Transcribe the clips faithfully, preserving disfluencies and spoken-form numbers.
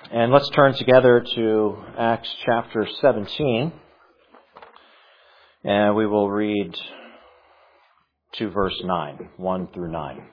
And let's turn together to Acts chapter seventeen, and we will read to verse nine, one through nine.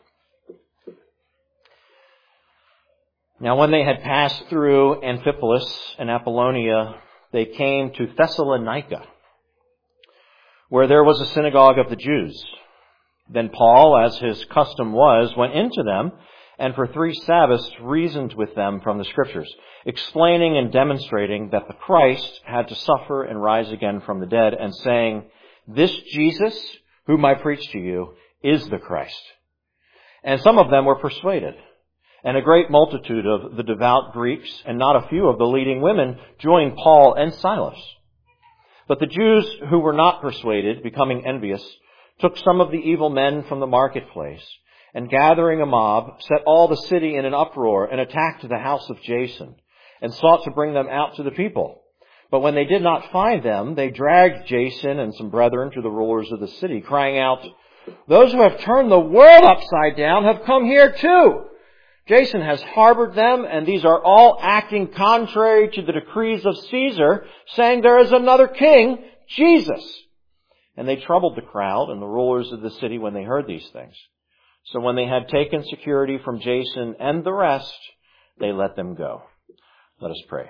Now when they had passed through Amphipolis and Apollonia, they came to Thessalonica, where there was a synagogue of the Jews. Then Paul, as his custom was, went into them, and for three Sabbaths reasoned with them from the Scriptures, explaining and demonstrating that the Christ had to suffer and rise again from the dead, and saying, "This Jesus, whom I preach to you, is the Christ." And some of them were persuaded, and a great multitude of the devout Greeks, and not a few of the leading women, joined Paul and Silas. But the Jews who were not persuaded, becoming envious, took some of the evil men from the marketplace, and gathering a mob, set all the city in an uproar, and attacked the house of Jason, and sought to bring them out to the people. But when they did not find them, they dragged Jason and some brethren to the rulers of the city, crying out, "Those who have turned the world upside down have come here too. Jason has harbored them, and these are all acting contrary to the decrees of Caesar, saying there is another king, Jesus." And they troubled the crowd and the rulers of the city when they heard these things. So when they had taken security from Jason and the rest, they let them go. Let us pray.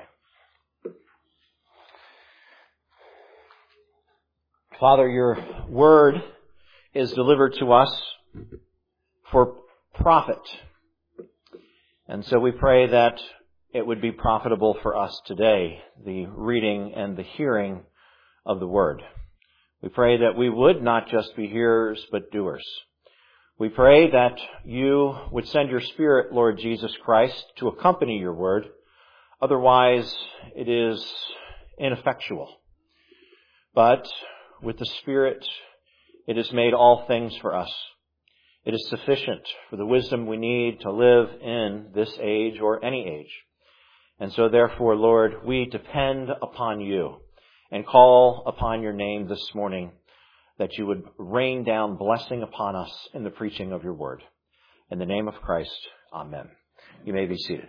Father, your word is delivered to us for profit. And so we pray that it would be profitable for us today, the reading and the hearing of the word. We pray that we would not just be hearers, but doers. We pray that you would send your Spirit, Lord Jesus Christ, to accompany your word. Otherwise, it is ineffectual. But with the Spirit, it has made all things for us. It is sufficient for the wisdom we need to live in this age or any age. And so therefore, Lord, we depend upon you and call upon your name this morning, that you would rain down blessing upon us in the preaching of your word. In the name of Christ, amen. You may be seated.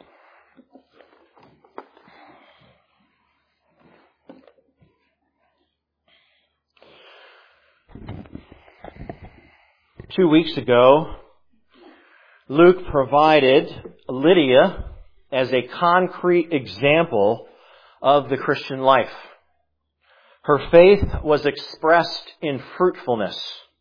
Two weeks ago, Luke provided Lydia as a concrete example of the Christian life. Her faith was expressed in fruitfulness,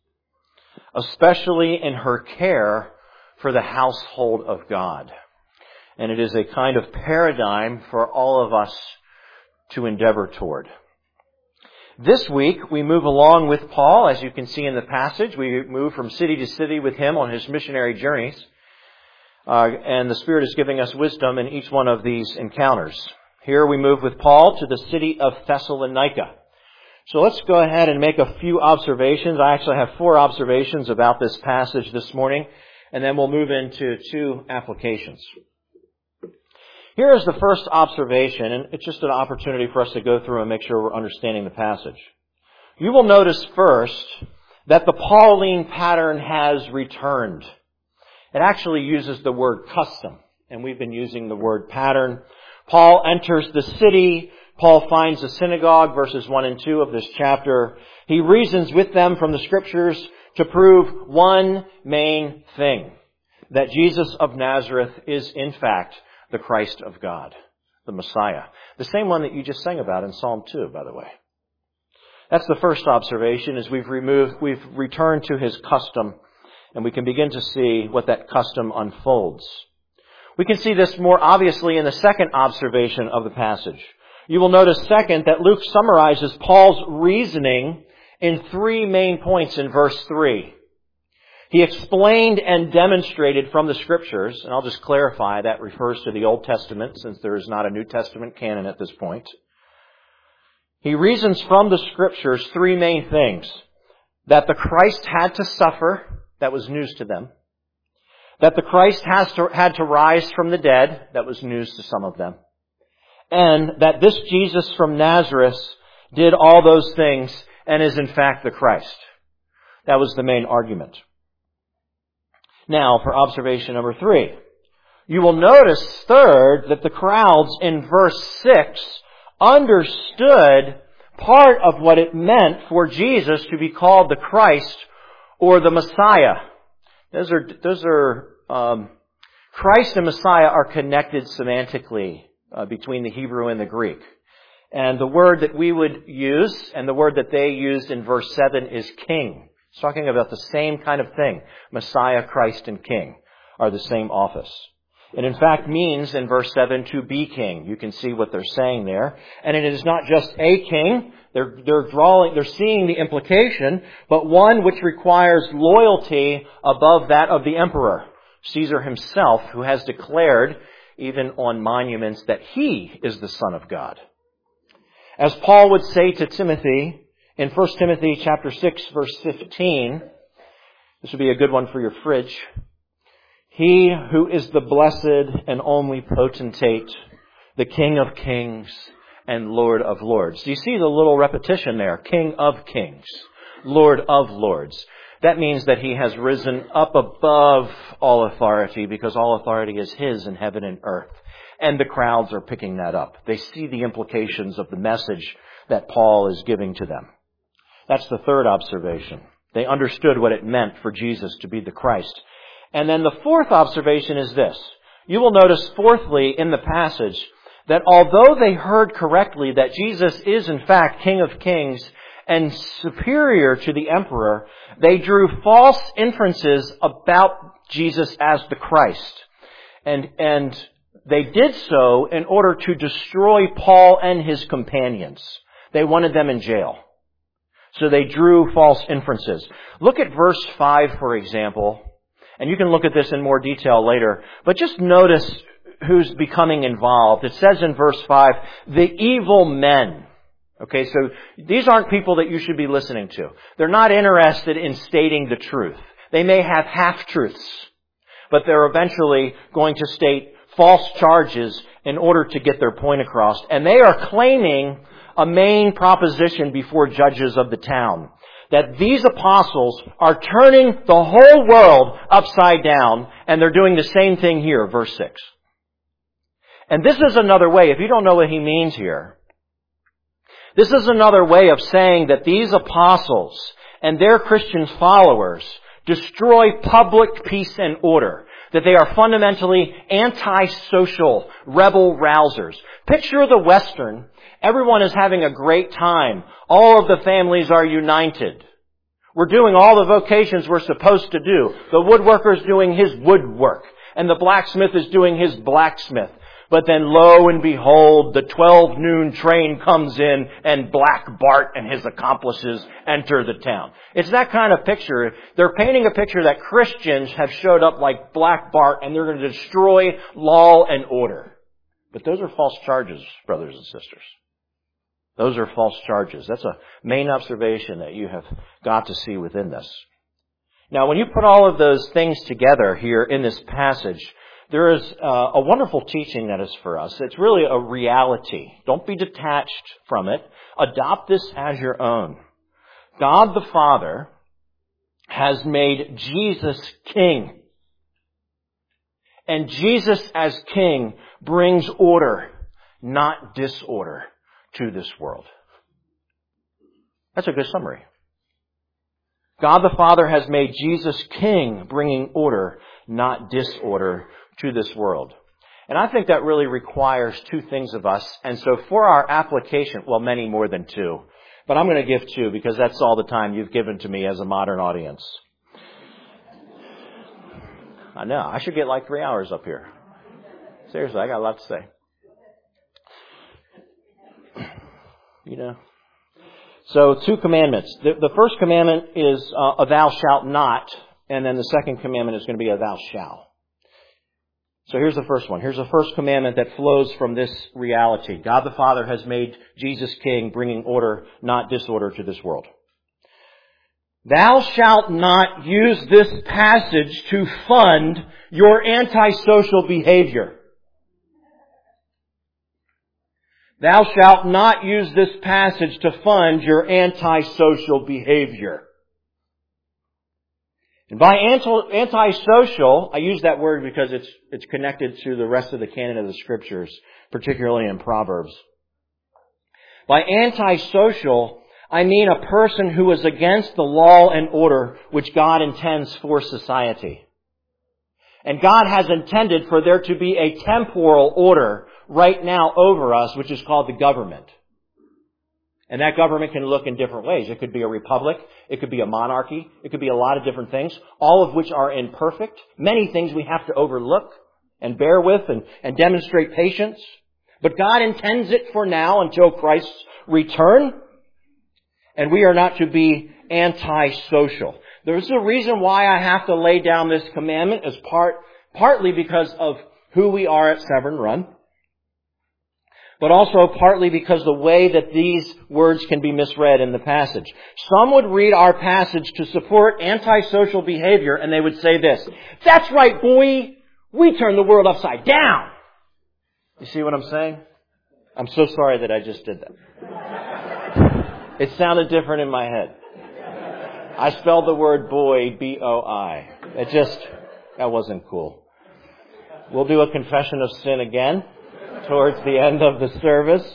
especially in her care for the household of God. And it is a kind of paradigm for all of us to endeavor toward. This week, we move along with Paul. As you can see in the passage, we move from city to city with him on his missionary journeys. Uh, and the Spirit is giving us wisdom in each one of these encounters. Here we move with Paul to the city of Thessalonica. So let's go ahead and make a few observations. I actually have four observations about this passage this morning, and then we'll move into two applications. Here is the first observation, and it's just an opportunity for us to go through and make sure we're understanding the passage. You will notice first that the Pauline pattern has returned. It actually uses the word custom, and we've been using the word pattern. Paul enters the city. Paul finds the synagogue, verses one and two of this chapter. He reasons with them from the Scriptures to prove one main thing, that Jesus of Nazareth is in fact the Christ of God, the Messiah. The same one that you just sang about in Psalm two, by the way. That's the first observation, is we've removed, we've returned to his custom, and we can begin to see what that custom unfolds. We can see this more obviously in the second observation of the passage. You will notice, second, that Luke summarizes Paul's reasoning in three main points in verse three. He explained and demonstrated from the Scriptures, and I'll just clarify that refers to the Old Testament, since there is not a New Testament canon at this point. He reasons from the Scriptures three main things. That the Christ had to suffer, that was news to them. That the Christ has to, had to rise from the dead, that was news to some of them. And that this Jesus from Nazareth did all those things and is in fact the Christ. That was the main argument. Now, for observation number three. You will notice, third, that the crowds in verse six understood part of what it meant for Jesus to be called the Christ or the Messiah. Those are, those are, um, Christ and Messiah are connected semantically uh, between the Hebrew and the Greek. And the word that we would use and the word that they used in verse seven is king. It's talking about the same kind of thing. Messiah, Christ, and king are the same office. It in fact means in verse seven to be king. You can see what they're saying there. And it is not just a king. They're, they're drawing, they're seeing the implication, but one which requires loyalty above that of the emperor, Caesar himself, who has declared even on monuments that he is the Son of God. As Paul would say to Timothy in First Timothy chapter six verse fifteen, this would be a good one for your fridge. He who is the blessed and only potentate, the King of kings and Lord of lords. Do you see the little repetition there? King of kings, Lord of lords. That means that he has risen up above all authority because all authority is his in heaven and earth. And the crowds are picking that up. They see the implications of the message that Paul is giving to them. That's the third observation. They understood what it meant for Jesus to be the Christ. And then the fourth observation is this. You will notice fourthly in the passage that although they heard correctly that Jesus is in fact King of Kings and superior to the emperor, they drew false inferences about Jesus as the Christ. And, and they did so in order to destroy Paul and his companions. They wanted them in jail. So they drew false inferences. Look at verse five, for example. And you can look at this in more detail later. But just notice who's becoming involved. It says in verse five, the evil men. Okay, so these aren't people that you should be listening to. They're not interested in stating the truth. They may have half-truths, but they're eventually going to state false charges in order to get their point across. And they are claiming a main proposition before judges of the town, that these apostles are turning the whole world upside down, and they're doing the same thing here, verse six. And this is another way, if you don't know what he means here, this is another way of saying that these apostles and their Christian followers destroy public peace and order, that they are fundamentally anti-social rebel rousers. Picture the Western. Everyone is having a great time. All of the families are united. We're doing all the vocations we're supposed to do. The woodworker's doing his woodwork, and the blacksmith is doing his blacksmith. But then lo and behold, the twelve noon train comes in and Black Bart and his accomplices enter the town. It's that kind of picture. They're painting a picture that Christians have showed up like Black Bart and they're going to destroy law and order. But those are false charges, brothers and sisters. Those are false charges. That's a main observation that you have got to see within this. Now, when you put all of those things together here in this passage, there is uh, a wonderful teaching that is for us. It's really a reality. Don't be detached from it. Adopt this as your own. God the Father has made Jesus king. And Jesus as king brings order, not disorder, to this world. That's a good summary. God the Father has made Jesus king, bringing order, not disorder, to this world. And I think that really requires two things of us. And so for our application, well, many more than two, but I'm going to give two because that's all the time you've given to me as a modern audience. I know. I should get like three hours up here. Seriously, I got a lot to say. You know. So two commandments. The, the first commandment is uh, a thou shalt not. And then the second commandment is going to be a thou shalt. So here's the first one. Here's the first commandment that flows from this reality. God the Father has made Jesus king, bringing order, not disorder, to this world. Thou shalt not use this passage to fund your antisocial behavior. Thou shalt not use this passage to fund your antisocial behavior. And by anti- antisocial, I use that word because it's it's connected to the rest of the canon of the Scriptures, particularly in Proverbs. By antisocial, I mean a person who is against the law and order which God intends for society. And God has intended for there to be a temporal order right now over us, which is called the government. And that government can look in different ways. It could be a republic. It could be a monarchy. It could be a lot of different things, all of which are imperfect. Many things we have to overlook and bear with and, and demonstrate patience. But God intends it for now until Christ's return. And we are not to be antisocial. There's a reason why I have to lay down this commandment as part, partly because of who we are at Severn Run, but also partly because the way that these words can be misread in the passage. Some would read our passage to support antisocial behavior, and they would say this: "That's right, boy, we turn the world upside down." You see what I'm saying? I'm so sorry that I just did that. It sounded different in my head. I spelled the word boy, B O I. It just, that wasn't cool. We'll do a confession of sin again towards the end of the service.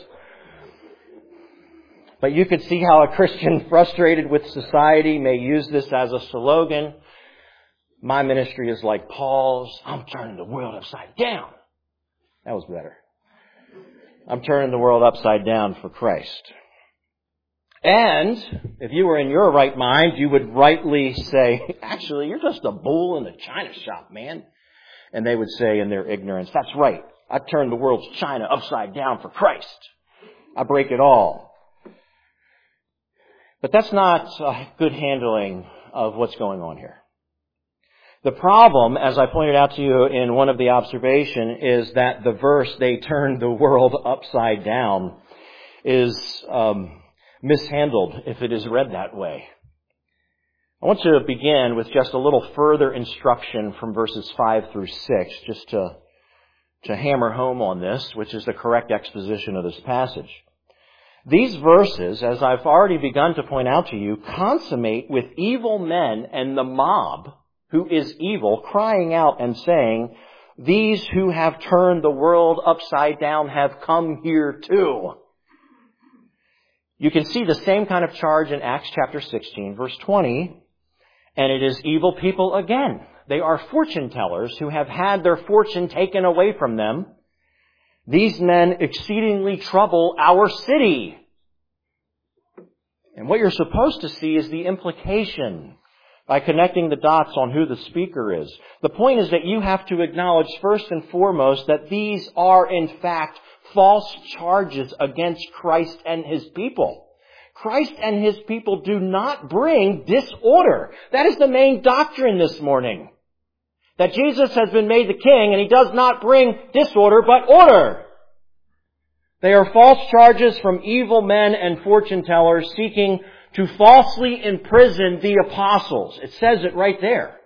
But you could see how a Christian frustrated with society may use this as a slogan. My ministry is like Paul's. I'm turning the world upside down. That was better. I'm turning the world upside down for Christ. And if you were in your right mind, you would rightly say, actually, you're just a bull in the china shop, man. And they would say in their ignorance, that's right. I turn the world's china upside down for Christ. I break it all. But that's not a good handling of what's going on here. The problem, as I pointed out to you in one of the observations, is that the verse, they turned the world upside down, is um, mishandled if it is read that way. I want to begin with just a little further instruction from verses five through six, just to, to hammer home on this, which is the correct exposition of this passage. These verses, as I've already begun to point out to you, consummate with evil men and the mob, who is evil, crying out and saying, "These who have turned the world upside down have come here too." You can see the same kind of charge in Acts chapter sixteen, verse twenty, and it is evil people again. They are fortune tellers who have had their fortune taken away from them. These men exceedingly trouble our city. And what you're supposed to see is the implication by connecting the dots on who the speaker is. The point is that you have to acknowledge first and foremost that these are in fact false charges against Christ and His people. Christ and His people do not bring disorder. That is the main doctrine this morning. That Jesus has been made the king and He does not bring disorder but order. They are false charges from evil men and fortune tellers seeking to falsely imprison the apostles. It says it right there.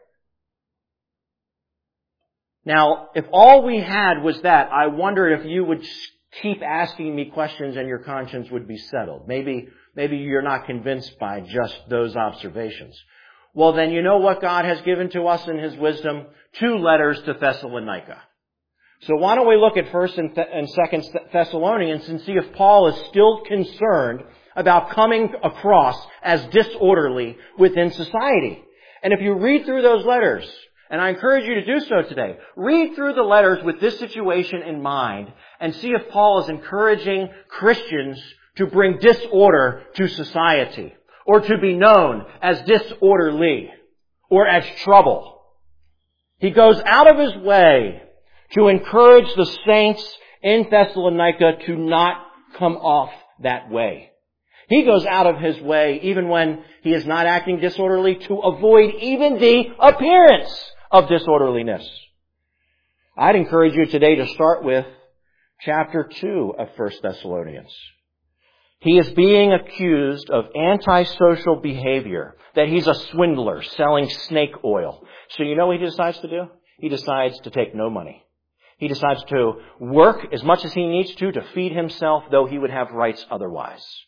Now, if all we had was that, I wonder if you would keep asking me questions and your conscience would be settled. Maybe, maybe you're not convinced by just those observations. Well, then you know what God has given to us in His wisdom? Two letters to Thessalonica. So why don't we look at First and, Th- and Second Thessalonians and see if Paul is still concerned about coming across as disorderly within society. And if you read through those letters, and I encourage you to do so today, read through the letters with this situation in mind and see if Paul is encouraging Christians to bring disorder to society, or to be known as disorderly, or as trouble. He goes out of his way to encourage the saints in Thessalonica to not come off that way. He goes out of his way, even when he is not acting disorderly, to avoid even the appearance of disorderliness. I'd encourage you today to start with chapter two of First Thessalonians. He is being accused of antisocial behavior, that he's a swindler selling snake oil. So you know what he decides to do? He decides to take no money. He decides to work as much as he needs to to feed himself, though he would have rights otherwise.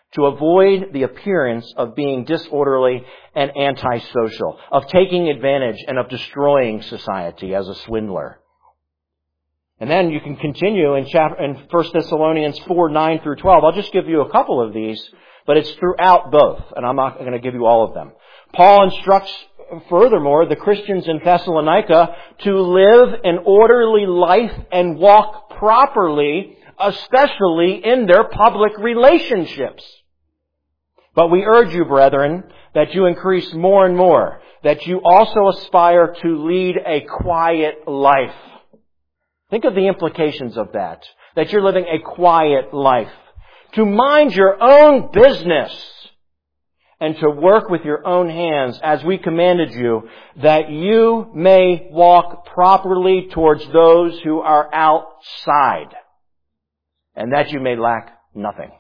to avoid the appearance of being disorderly and antisocial, of taking advantage and of destroying society as a swindler. And then you can continue in chapter, in First Thessalonians four, nine through twelve. I'll just give you a couple of these, but it's throughout both, and I'm not going to give you all of them. Paul instructs, furthermore, the Christians in Thessalonica to live an orderly life and walk properly, especially in their public relationships. But we urge you, brethren, that you increase more and more, that you also aspire to lead a quiet life. Think of the implications of that, that you're living a quiet life. To mind your own business and to work with your own hands as we commanded you, that you may walk properly towards those who are outside, and that you may lack nothing.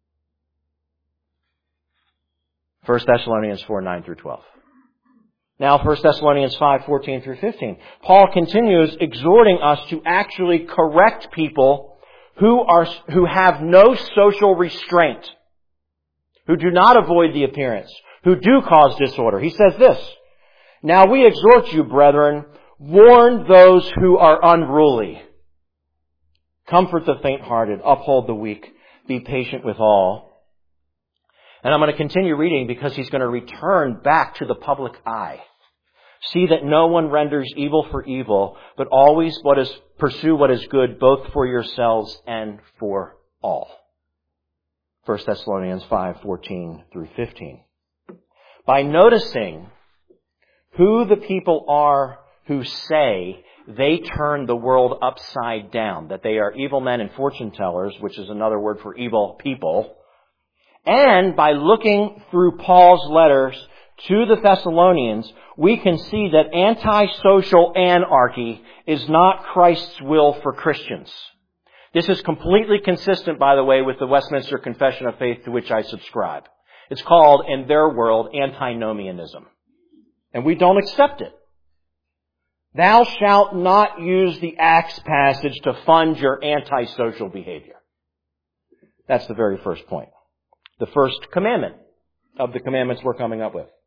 First Thessalonians four, nine through twelve. Now, First Thessalonians five, fourteen through fifteen. Paul continues exhorting us to actually correct people who are, who have no social restraint, who do not avoid the appearance, who do cause disorder. He says this, "Now we exhort you, brethren, warn those who are unruly. Comfort the faint-hearted, uphold the weak, be patient with all." And I'm going to continue reading because he's going to return back to the public eye. "See that no one renders evil for evil, but always what is, pursue what is good, both for yourselves and for all." First Thessalonians five, fourteen through fifteen. By noticing who the people are who say they turn the world upside down, that they are evil men and fortune tellers, which is another word for evil people, and by looking through Paul's letters to the Thessalonians, we can see that antisocial anarchy is not Christ's will for Christians. This is completely consistent, by the way, with the Westminster Confession of Faith to which I subscribe. It's called, in their world, antinomianism. And we don't accept it. Thou shalt not use the Acts passage to fund your antisocial behavior. That's the very first point. The first commandment of the commandments we're coming up with.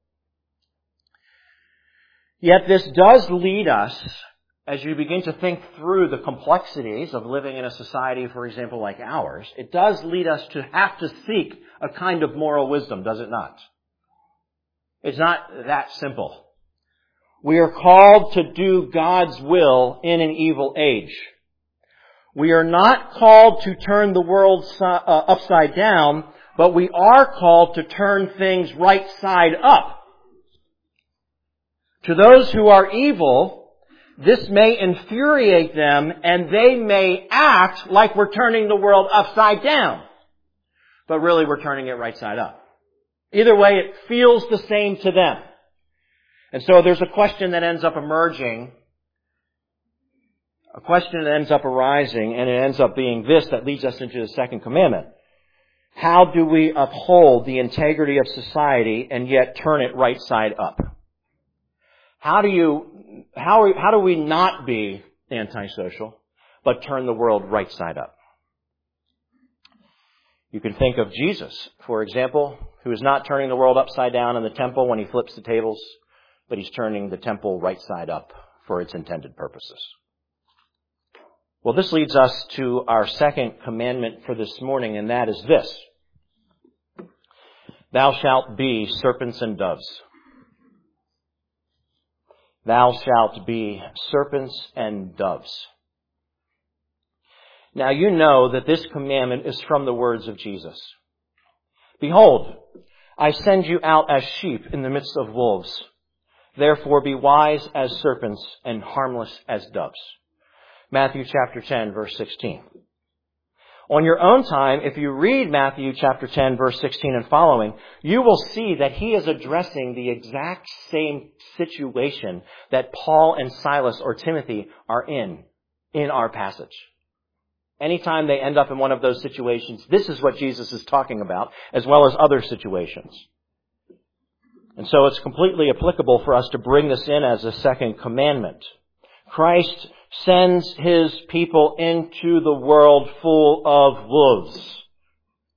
Yet this does lead us, as you begin to think through the complexities of living in a society, for example, like ours, it does lead us to have to seek a kind of moral wisdom, does it not? It's not that simple. We are called to do God's will in an evil age. We are not called to turn the world upside down, but we are called to turn things right side up. To those who are evil, this may infuriate them and they may act like we're turning the world upside down. But really we're turning it right side up. Either way, it feels the same to them. And so there's a question that ends up emerging, a question that ends up arising, and it ends up being this that leads us into the second commandment. How do we uphold the integrity of society and yet turn it right side up? How do you, how, how do we not be antisocial, but turn the world right side up? You can think of Jesus, for example, who is not turning the world upside down in the temple when he flips the tables, but he's turning the temple right side up for its intended purposes. Well, this leads us to our second commandment for this morning, and that is this. Thou shalt be serpents and doves. Thou shalt be serpents and doves. Now you know that this commandment is from the words of Jesus. Behold, I send you out as sheep in the midst of wolves. Therefore be wise as serpents and harmless as doves. Matthew chapter ten, verse sixteen. On your own time, if you read Matthew chapter ten, verse sixteen and following, you will see that he is addressing the exact same situation that Paul and Silas or Timothy are in, in our passage. Anytime they end up in one of those situations, this is what Jesus is talking about, as well as other situations. And so it's completely applicable for us to bring this in as a second commandment. Christ sends his people into the world full of wolves.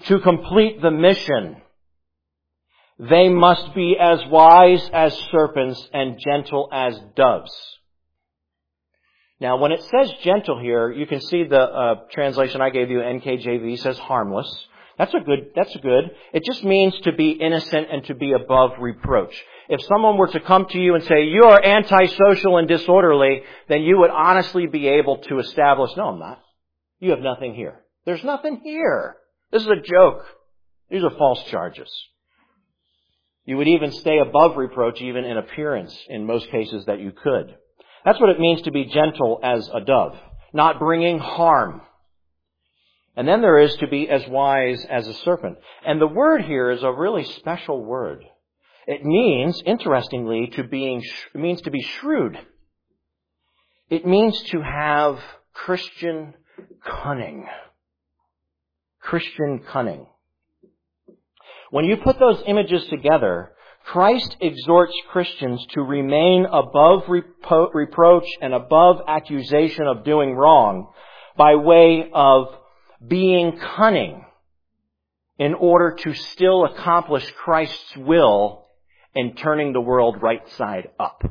to complete the mission, they must be as wise as serpents and gentle as doves. Now, when it says gentle here, you can see the uh, translation I gave you, N K J V, says harmless. That's a good, that's a good. It just means to be innocent and to be above reproach. If someone were to come to you and say, you are antisocial and disorderly, then you would honestly be able to establish, no, I'm not. You have nothing here. There's nothing here. This is a joke. These are false charges. You would even stay above reproach, even in appearance, in most cases that you could. That's what it means to be gentle as a dove, not bringing harm. And then there is to be as wise as a serpent. And the word here is a really special word. It means, interestingly, to being, it means to be shrewd. It means to have Christian cunning. Christian cunning. When you put those images together, Christ exhorts Christians to remain above repro- reproach and above accusation of doing wrong by way of being cunning in order to still accomplish Christ's will in turning the world right side up.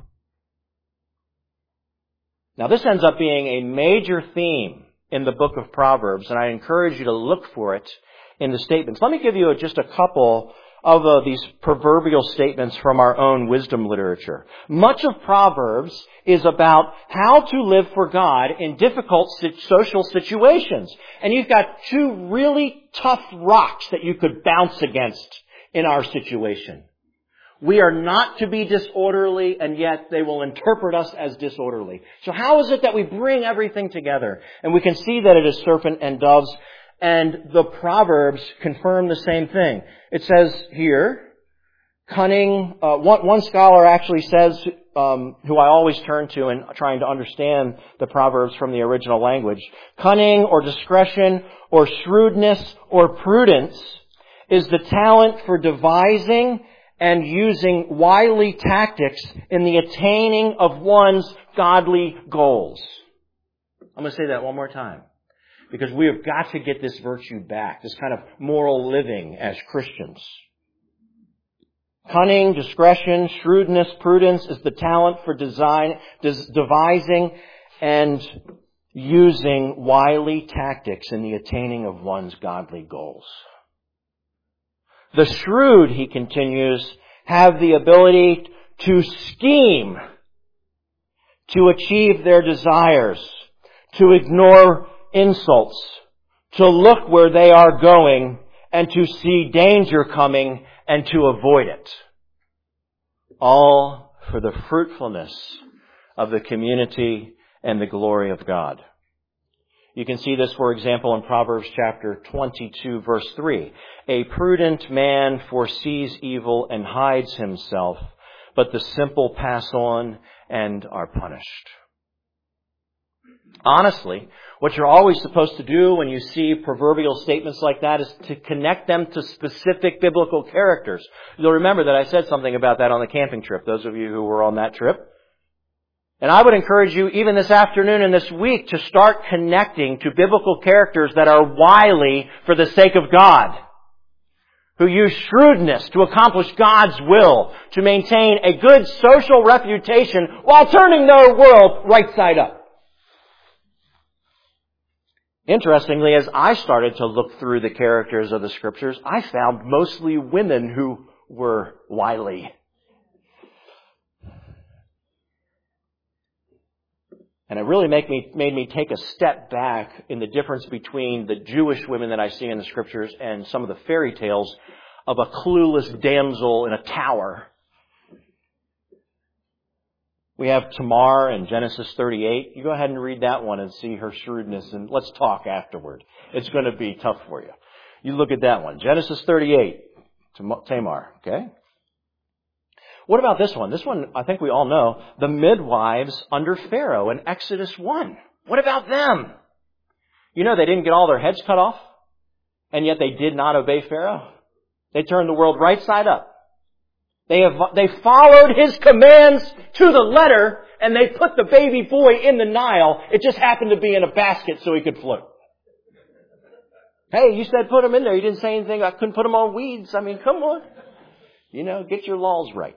Now, this ends up being a major theme in the book of Proverbs, and I encourage you to look for it in the statements. Let me give you just a couple of uh, these proverbial statements from our own wisdom literature. Much of Proverbs is about how to live for God in difficult social situations. And you've got two really tough rocks that you could bounce against in our situation. We are not to be disorderly, and yet they will interpret us as disorderly. So how is it that we bring everything together? And we can see that it is serpent and doves. And the Proverbs confirm the same thing. It says here, cunning, uh, one, one scholar actually says, um, who I always turn to in trying to understand the Proverbs from the original language, cunning or discretion or shrewdness or prudence is the talent for devising and using wily tactics in the attaining of one's godly goals. I'm going to say that one more time, because we have got to get this virtue back, this kind of moral living as Christians. Cunning, discretion, shrewdness, prudence is the talent for design, des- devising and using wily tactics in the attaining of one's godly goals. The shrewd, he continues, have the ability to scheme, to achieve their desires, to ignore insults, to look where they are going and to see danger coming and to avoid it. All for the fruitfulness of the community and the glory of God. You can see this, for example, in Proverbs chapter twenty-two, verse three. A prudent man foresees evil and hides himself, but the simple pass on and are punished. Honestly, what you're always supposed to do when you see proverbial statements like that is to connect them to specific biblical characters. You'll remember that I said something about that on the camping trip, those of you who were on that trip. And I would encourage you, even this afternoon and this week, to start connecting to biblical characters that are wily for the sake of God, who use shrewdness to accomplish God's will, to maintain a good social reputation while turning their world right side up. Interestingly, as I started to look through the characters of the Scriptures, I found mostly women who were wily. And it really make me, made me take a step back in the difference between the Jewish women that I see in the Scriptures and some of the fairy tales of a clueless damsel in a tower. We have Tamar in Genesis thirty-eight. You go ahead and read that one and see her shrewdness, and let's talk afterward. It's going to be tough for you. You look at that one. Genesis thirty-eight, Tamar, okay? What about this one? This one, I think we all know, the midwives under Pharaoh in Exodus one. What about them? You know, they didn't get all their heads cut off, and yet they did not obey Pharaoh. They turned the world right side up. They have, they followed his commands to the letter, and they put the baby boy in the Nile. It just happened to be in a basket so he could float. Hey, you said put them in there. You didn't say anything. I couldn't put them on weeds. I mean, come on. You know, get your laws right.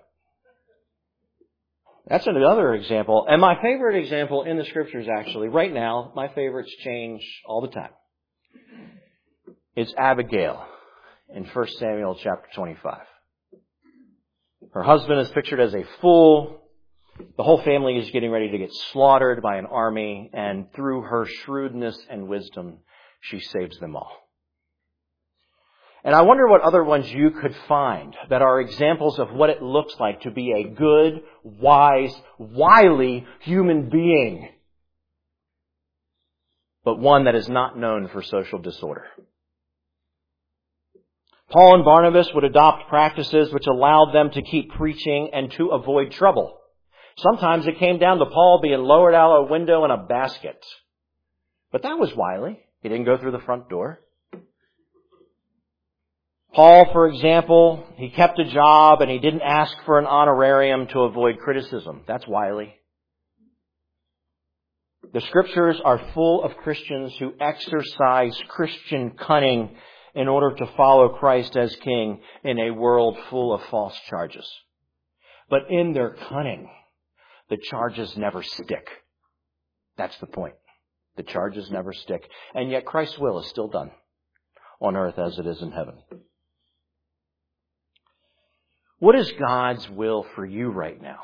That's another example. And my favorite example in the Scriptures, actually, right now, my favorites change all the time. It's Abigail in First Samuel chapter twenty-five. Her husband is pictured as a fool. The whole family is getting ready to get slaughtered by an army, and through her shrewdness and wisdom, she saves them all. And I wonder what other ones you could find that are examples of what it looks like to be a good, wise, wily human being, but one that is not known for social disorder. Paul and Barnabas would adopt practices which allowed them to keep preaching and to avoid trouble. Sometimes it came down to Paul being lowered out a window in a basket. But that was wily. He didn't go through the front door. Paul, for example, he kept a job and he didn't ask for an honorarium to avoid criticism. That's wily. The Scriptures are full of Christians who exercise Christian cunning in order to follow Christ as King in a world full of false charges. But in their cunning, the charges never stick. That's the point. The charges never stick. And yet Christ's will is still done on earth as it is in heaven. What is God's will for you right now?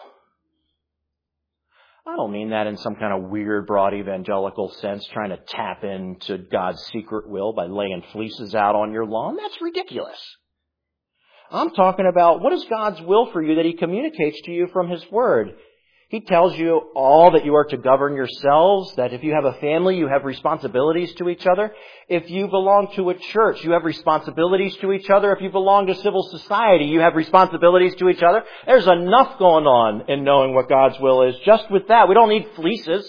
I don't mean that in some kind of weird, broad evangelical sense, trying to tap into God's secret will by laying fleeces out on your lawn. That's ridiculous. I'm talking about what is God's will for you that He communicates to you from His Word. He tells you all that you are to govern yourselves, that if you have a family, you have responsibilities to each other. If you belong to a church, you have responsibilities to each other. If you belong to civil society, you have responsibilities to each other. There's enough going on in knowing what God's will is. Just with that, we don't need fleeces.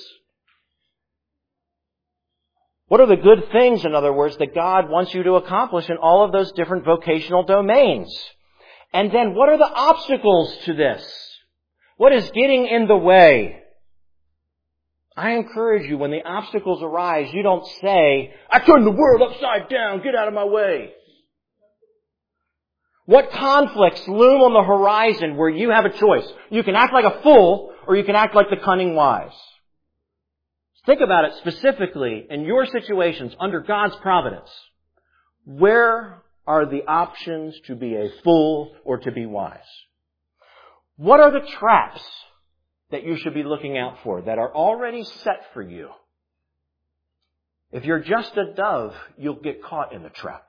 What are the good things, in other words, that God wants you to accomplish in all of those different vocational domains? And then what are the obstacles to this? What is getting in the way? I encourage you, when the obstacles arise, you don't say, I turn the world upside down, get out of my way. What conflicts loom on the horizon where you have a choice? You can act like a fool, or you can act like the cunning wise. Think about it specifically in your situations under God's providence. Where are the options to be a fool or to be wise? What are the traps that you should be looking out for that are already set for you? If you're just a dove, you'll get caught in the trap.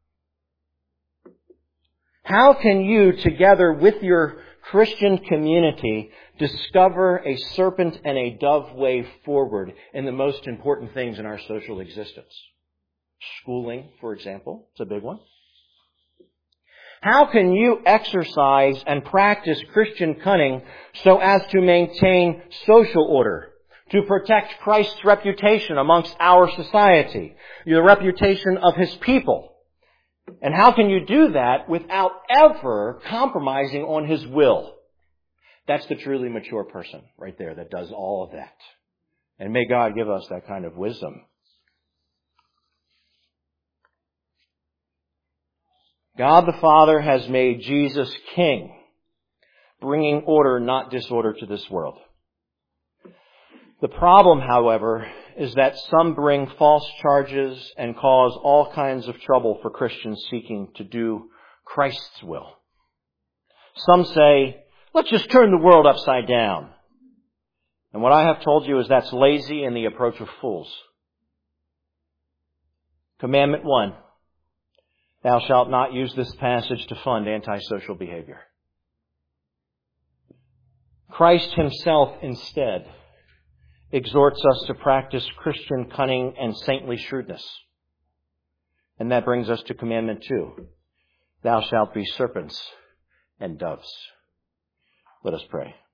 How can you, together with your Christian community, discover a serpent and a dove way forward in the most important things in our social existence? Schooling, for example, it's a big one. How can you exercise and practice Christian cunning so as to maintain social order, to protect Christ's reputation amongst our society, the reputation of His people? And how can you do that without ever compromising on His will? That's the truly mature person right there that does all of that. And may God give us that kind of wisdom. God the Father has made Jesus King, bringing order, not disorder, to this world. The problem, however, is that some bring false charges and cause all kinds of trouble for Christians seeking to do Christ's will. Some say, let's just turn the world upside down. And what I have told you is that's lazy and the approach of fools. Commandment one. Thou shalt not use this passage to fund antisocial behavior. Christ Himself instead exhorts us to practice Christian cunning and saintly shrewdness. And that brings us to commandment two. Thou shalt be serpents and doves. Let us pray.